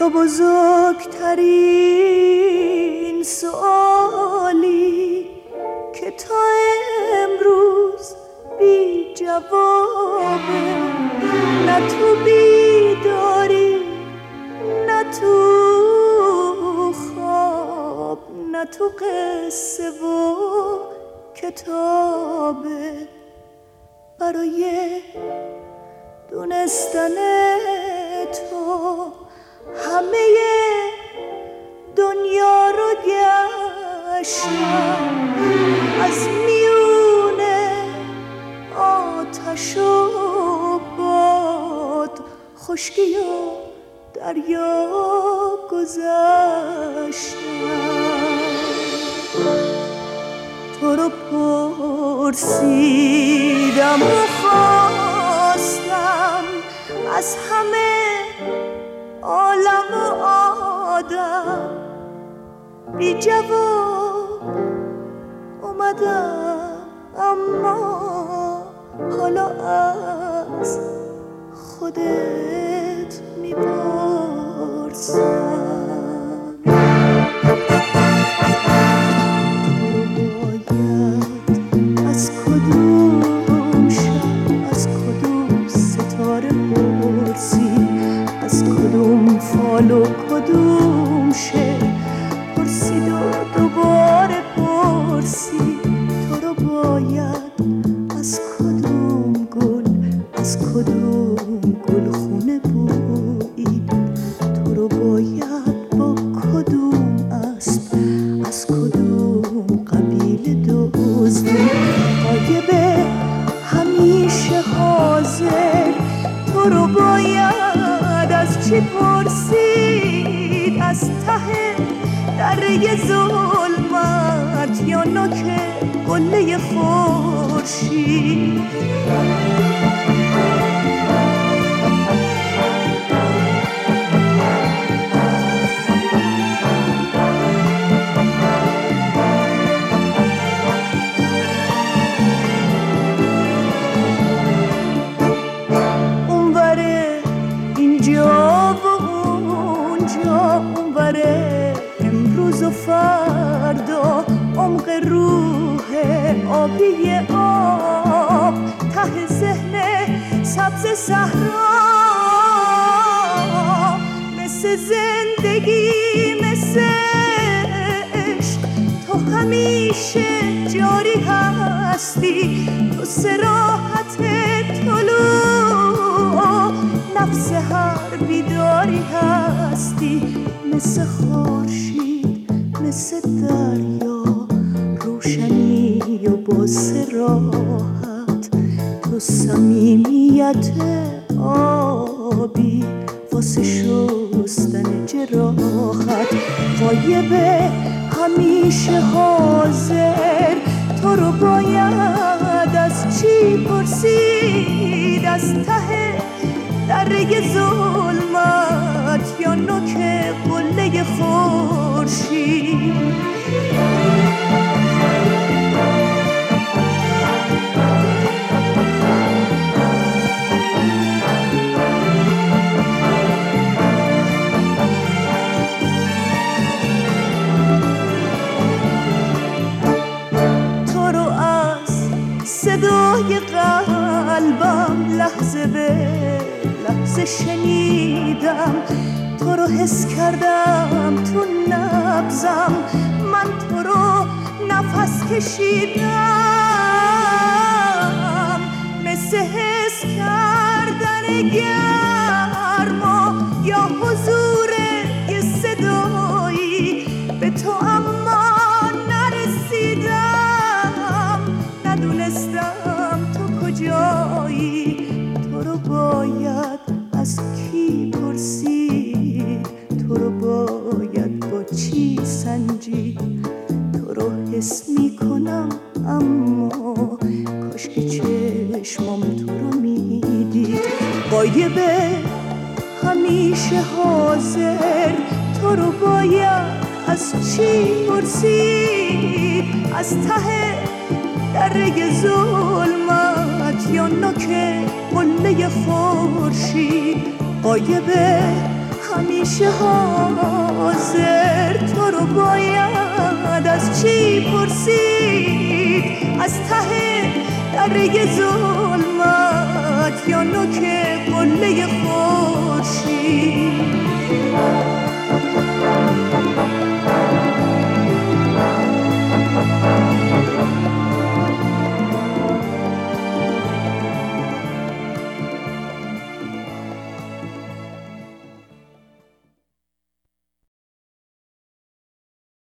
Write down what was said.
تو بزرگترین سوالی که تا امروز بی جوابه، نه تو بیداری نه تو خواب نه تو قصه و کتابه. برای دونستن تو همه دنیا رو گشتم، از میونه آتش و باد، خشکی و دریا گذشتم. تو رو پرسیدم و خواستم از همه عالم و آدم، بی جواب اومدم اما حالا از خودت میپرسم. از کدوم شب از کدوم ستاره پرسی، از کدوم فال و کدوم شعر پرسید و دوباره پرسی. تو رو باید از کدوم گل از کدوم گلخونه بویید، تو رو باید با کدوم اسب از کدوم قبیله دزدید. غایبه همیشه حاضر، تو رو باید از چی پرسید، از ته دره ظلمت یا نوک قله خورشید. اونوره اینجا و اونجا، اونوره امروز و فردا، عمق روح آبی آب، ته ذهن سبز صحرا، مثل زندگی مثل عشق تو همیشه جاری هستی. تو صراحت طلوع نفس هر بیداری هستی، مثل خورشید مثل دریا، روشنی و با صراحت. تو صمیمیت آبی واسه شستن جراحت. غایبه همیشه حاضر، تو رو باید از چی پرسید، از ته دره ظلمت یا نوک قله خورشید. تو رو از صدای قلبم لحظه به لحظه شنیدم، تو رو حس کردم تو نبضم، من تو رو نفس کشیدم، مثل حس کردن گرما یا حضور یه صدایی به تو، اما نرسیدم، ندونستم تو کجایی. تو رو باید از کی پرسید، تو رو باید با چی سنجید. تو رو حس میکنم اما کاش که چشمام تو رو میدید. غایبه همیشه حاضر، تو رو باید از چی پرسید، از ته دره ظلمت یا نوک قله خورشید. غایبه همیشه حاضر تو رو باید از چی پرسید؟ از ته دره ظلمت یا نوک قله خود